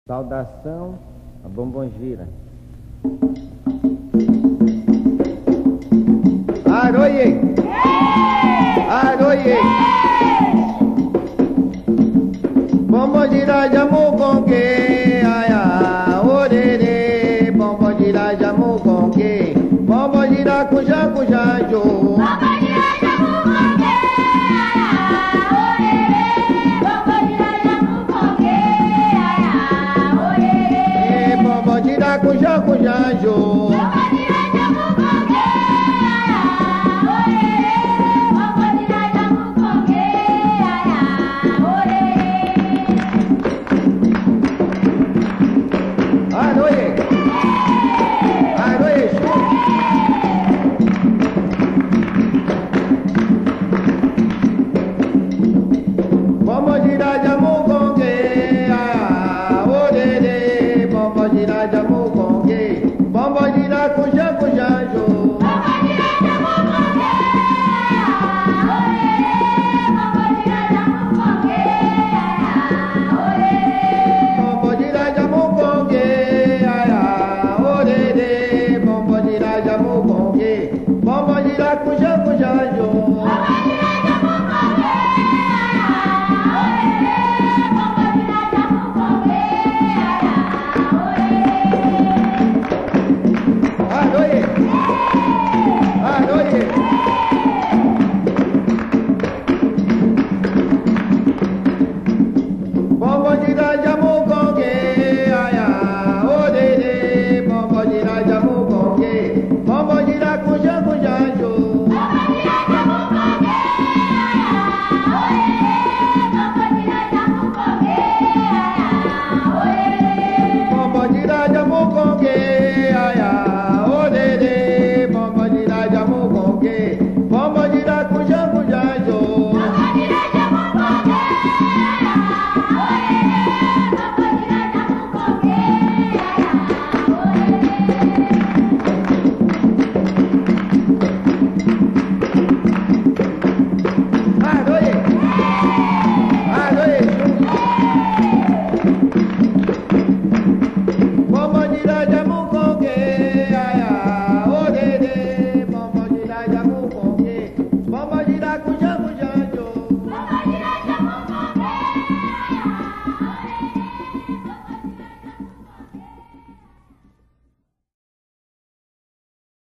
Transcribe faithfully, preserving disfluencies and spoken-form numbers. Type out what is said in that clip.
Saudação a Bombongira. Aroie! Aroie! Bombongira jamu conque, aya, orere, Bombongira jamu conque, Bombongira cuja cuja jo. Bombongira jamu conque, aya, orere, Bombongira jamu conque, aya, orere, Bombongira cuja cuja jo. Bombongira jamu conque, aya, orere, Bombongira jamu conque, aya, orere. Aroie! Aroie! Bombongira jamu conque, aya, orere, Bombongira